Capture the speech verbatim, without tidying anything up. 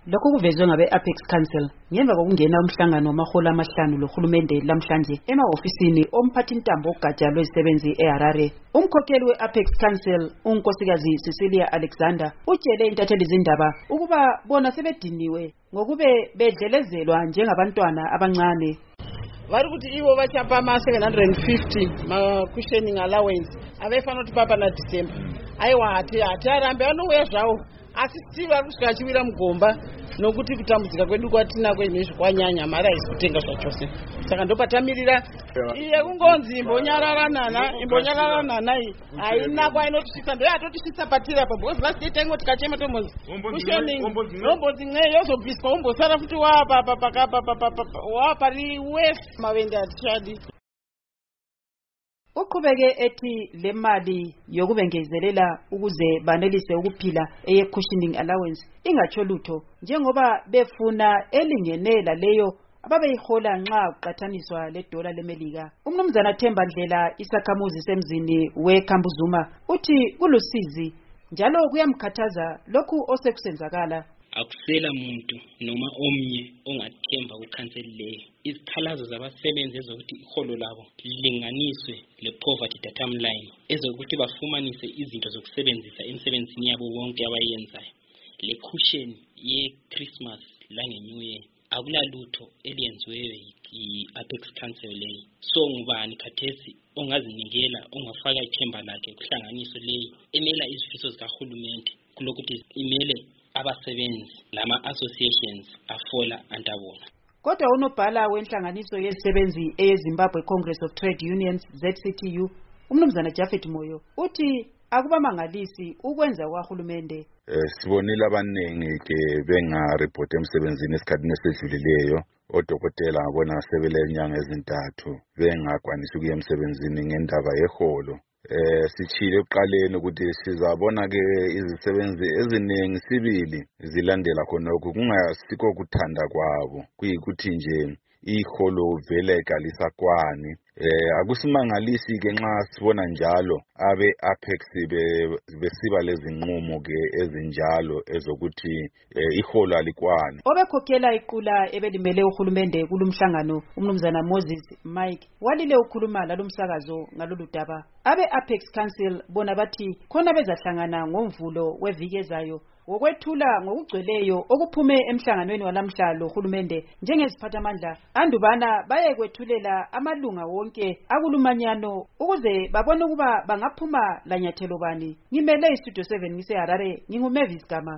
Lokho kuvezwe ngabe Apex Council ngemva kokungena umhlangano wamaholo amahlanu lohulumende lamhlanje ema-ofisini omphathintambo ogatsha lwezisebenzi eHarare. Umkhokheli we-Apex Council unkosikazi Cecilia Alexander utshele intatheli zindaba ukuba bona sebediniwe ngokube bedlelezelwa njengabantwana abancane. Vari kuti ivo vachapa ma seven hundred fifty ma cushioning allowance avefana kuti papa na December. Aiwa hati hati arambe anouya zvavo asi si vari kusvika achiwira mugomba nokuti kutambudzika kwedu kwatina kwezvinezvi kwanyanya mari haisi kutenga zvachose. Saka ndopatamirira iye kungonzi imbonyararanana imbonyararanana iyi haina kwainotisvitsa ndoyatotisvitsa patiri apa because last day taingo tikachema tombonzi cushioning rombodzi mweyo yozobviswa umbosara futi wapari wef mavende hatichadi. Uqhubeke ethi le mali yokubengezelela ukuze banelise ukuphila eye cushioning allowance ingatsho lutho njengoba befuna elingenela leyo ababeyihola nxa uqathaniswa le dola lemelika. Umnumzana Themba Ndlela isakhamuzi semzini weKhambuzuma uthi kulusizi njalo kuyamkhathaza lokhu osekusenzakala. Akusela muntu noma omnye ongathemba ukhanseli leyo. Izikhalazo zabasebenzi ezokuthi iholo labo lilinganiswe le poverty datum line ezokuthi bafumanise izinto zokusebenzisa emsebenzini yabo wonke abayenzayo. Le cushion ye Christmas lange New Year akulalutho eliyenziwe yi-Apex Council leyo. So ngubani khathesi ongazinikela ongafaka ithemba lakhe kuhlanganiso leyo emela izifiso zikahulumende kulokuthi imele abasebenzi lama associations afola antabona. Kodwa unobhala wenhlanganiso yezisebenzi eyeZimbabwe Congress of Trade Unions Z C T U umnumzana Japhet Moyo uthi akubamangalisi ukwenza kwahulumende. Eh sibonile abaningi ke benga report emsebenzini esikhathini esedlulileyo. Odokotela ngabona sebele inyanga ezintathu bengakwanisa ukuya emsebenzini ngendaba yeholo. Eh sichile uqaleni ukuthi sizabona ke izisebenzi eziningi sibili zilandela khona lokho kungasikho kuthanda kwabo kuyikuthi nje iholo vele kalisakwani. Eh akusimangalisi ke nxa sibona njalo abe Apex besiba lezinqumo ke ezinjalo ezokuthi iholo alikwani. Obekhokhela iqula ebelimele uhulumende kulumhlangano umnumzana Moses Mike walile ukhuluma lalomsakazo ngalolu daba. Abe Apex Council bona bathi khona bezahlangana ngomvulo weviki ezayo wokwethula ngokugcweleyo okuphume emhlanganweni walamhlalo uhulumende njengeziphathamandla andubana baye kwethulela amalunga wonke akulumanyano ukuze babone ukuba bangaphuma lanyathelo bani. Ngimele iStudio seven ngise Harare nginguMavis Gama.